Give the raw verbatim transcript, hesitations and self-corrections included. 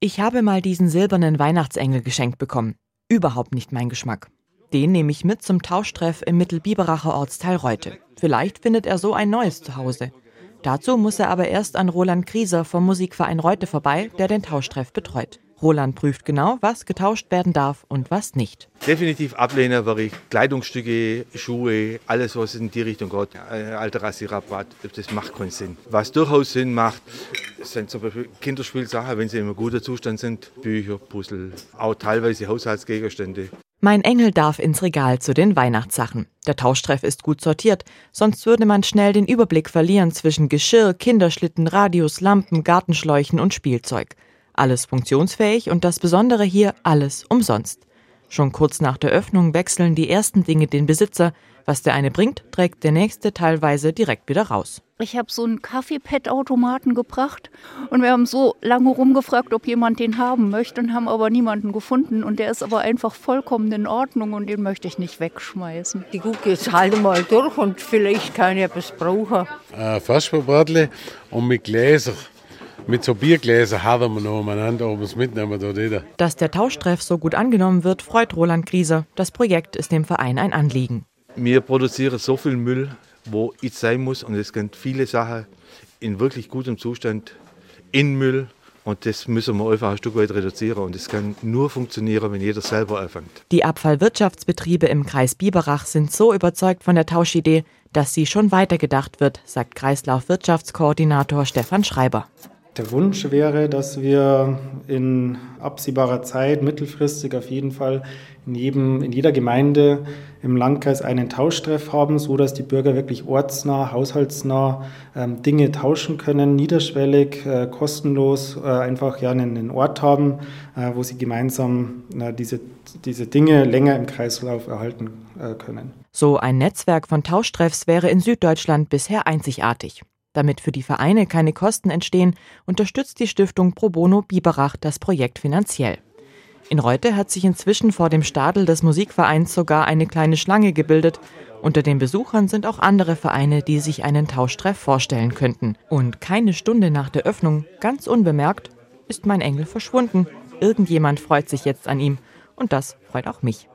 Ich habe mal diesen silbernen Weihnachtsengel geschenkt bekommen. Überhaupt nicht mein Geschmack. Den nehme ich mit zum Tauschtreff im Mittelbiberacher Ortsteil Reute. Vielleicht findet er so ein neues Zuhause. Dazu muss er aber erst an Roland Grieser vom Musikverein Reute vorbei, der den Tauschtreff betreut. Roland prüft genau, was getauscht werden darf und was nicht. Definitiv ablehnen würde ich Kleidungsstücke, Schuhe, alles was in die Richtung geht. Ein alter Rasierapparat, das macht keinen Sinn. Was durchaus Sinn macht, sind zum Beispiel Kinderspielsachen, wenn sie in einem guten Zustand sind. Bücher, Puzzle, auch teilweise Haushaltsgegenstände. Mein Engel darf ins Regal zu den Weihnachtssachen. Der Tauschtreff ist gut sortiert, sonst würde man schnell den Überblick verlieren zwischen Geschirr, Kinderschlitten, Radios, Lampen, Gartenschläuchen und Spielzeug. Alles funktionsfähig und das Besondere hier, alles umsonst. Schon kurz nach der Öffnung wechseln die ersten Dinge den Besitzer. Was der eine bringt, trägt der nächste teilweise direkt wieder raus. Ich habe so einen Kaffeepad-Automaten gebracht und wir haben so lange rumgefragt, ob jemand den haben möchte und haben aber niemanden gefunden. Und der ist aber einfach vollkommen in Ordnung und den möchte ich nicht wegschmeißen. Ich gucke jetzt halt mal durch und vielleicht kann ich etwas brauchen. Äh, Faschbabradle und mit Gläser. Mit so Biergläser haben wir noch umeinander, ob wir es mitnehmen oder nicht. Dass der Tauschtreff so gut angenommen wird, freut Roland Grieser. Das Projekt ist dem Verein ein Anliegen. Wir produzieren so viel Müll, wo ich sein muss. Und es gibt viele Sachen in wirklich gutem Zustand in Müll. Und das müssen wir einfach ein Stück weit reduzieren. Und das kann nur funktionieren, wenn jeder selber anfängt. Die Abfallwirtschaftsbetriebe im Kreis Biberach sind so überzeugt von der Tauschidee, dass sie schon weitergedacht wird, sagt Kreislaufwirtschaftskoordinator Stefan Schreiber. Der Wunsch wäre, dass wir in absehbarer Zeit, mittelfristig auf jeden Fall, in, jedem, in jeder Gemeinde im Landkreis einen Tauschtreff haben, so dass die Bürger wirklich ortsnah, haushaltsnah ähm, Dinge tauschen können, niederschwellig, äh, kostenlos, äh, einfach ja, einen, einen Ort haben, äh, wo sie gemeinsam äh, diese, diese Dinge länger im Kreislauf erhalten äh, können. So ein Netzwerk von Tauschtreffs wäre in Süddeutschland bisher einzigartig. Damit für die Vereine keine Kosten entstehen, unterstützt die Stiftung Pro Bono Biberach das Projekt finanziell. In Reute hat sich inzwischen vor dem Stadel des Musikvereins sogar eine kleine Schlange gebildet. Unter den Besuchern sind auch andere Vereine, die sich einen Tauschtreff vorstellen könnten. Und keine Stunde nach der Öffnung, ganz unbemerkt, ist mein Engel verschwunden. Irgendjemand freut sich jetzt an ihm. Und das freut auch mich.